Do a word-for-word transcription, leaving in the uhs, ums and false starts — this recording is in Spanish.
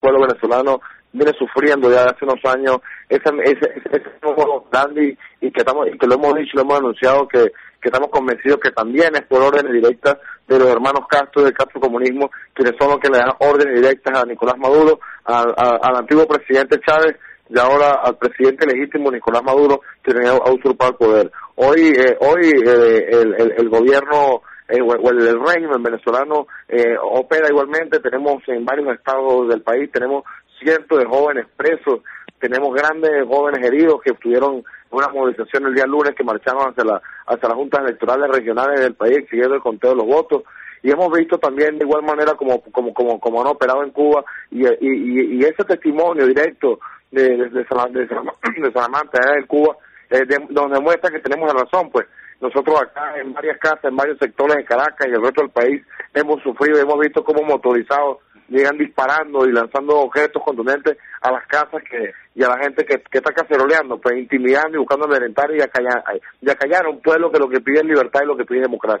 pueblo venezolano viene sufriendo ya hace unos años ese ese ese nuevo grande y, y que estamos y que lo hemos dicho, lo hemos anunciado que que estamos convencidos que también es por órdenes directas de los hermanos Castro del Castro Comunismo, quienes son los que le dan órdenes directas a Nicolás Maduro, a, a, al antiguo presidente Chávez y ahora al presidente legítimo Nicolás Maduro, que ha usurpado el poder. Hoy eh, hoy eh, el, el, el gobierno eh, o el, el régimen venezolano eh, opera igualmente. Tenemos en varios estados del país, tenemos cientos de jóvenes presos, tenemos grandes jóvenes heridos que estuvieron en una movilización el día lunes, que marcharon hacia la hacia las juntas electorales regionales del país exigiendo el conteo de los votos. Y hemos visto también de igual manera como como como como han operado en Cuba y y, y ese testimonio directo de de, de, Salam, de, Salam, de Salamanta en Cuba eh, de, donde demuestra que tenemos la razón. Pues nosotros acá en varias casas, en varios sectores de Caracas y el resto del país hemos sufrido, hemos visto cómo motorizados llegan disparando y lanzando objetos contundentes a las casas que y a la gente que, que está caceroleando, pues intimidando y buscando amedrentar y acallar, y acallar a un pueblo que lo que pide es libertad y lo que pide es democracia.